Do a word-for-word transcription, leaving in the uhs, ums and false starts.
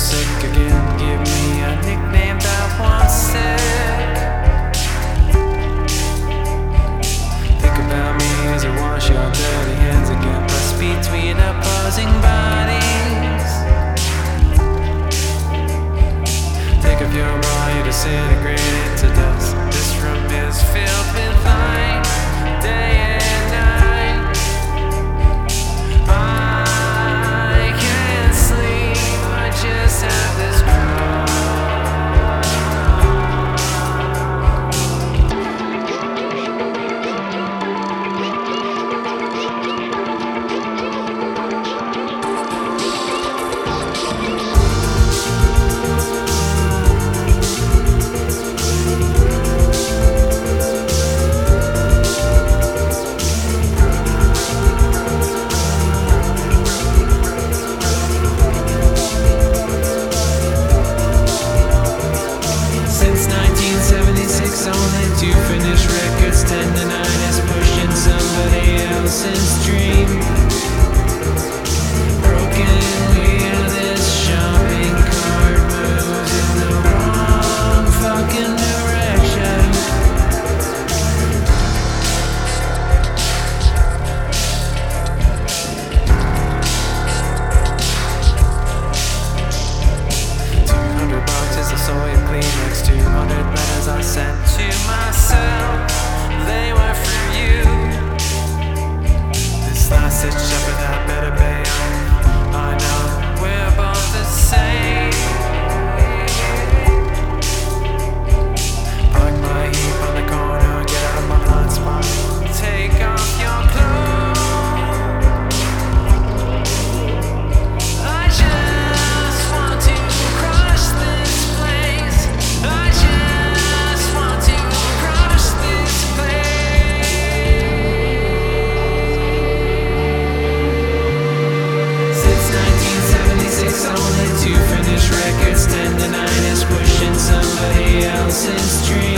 sick again. Give me a nickname that wants sick. Think about me as I wash your dirty hands again, pressed between opposing bodies. Think of your body disintegrated to dust. This room is filled with light, day and night. I can't sleep, I just have this only two finished records, ten to nine is pushing somebody else's dream. Broken wheel, this shopping cart moves in the wrong fucking direction. Two hundred boxes of soy Kleenex, two hundred letters I sent to myself, they were for you. This last ditch effort I better pay off. I know we're both the same. Park my heap on the corner, get out of my hot spot. Take off your clothes. I just want to crush this place. I just want to crush this place. Since nineteen seventy-six, only two finished records, ten to nine is pushing somebody else's dream.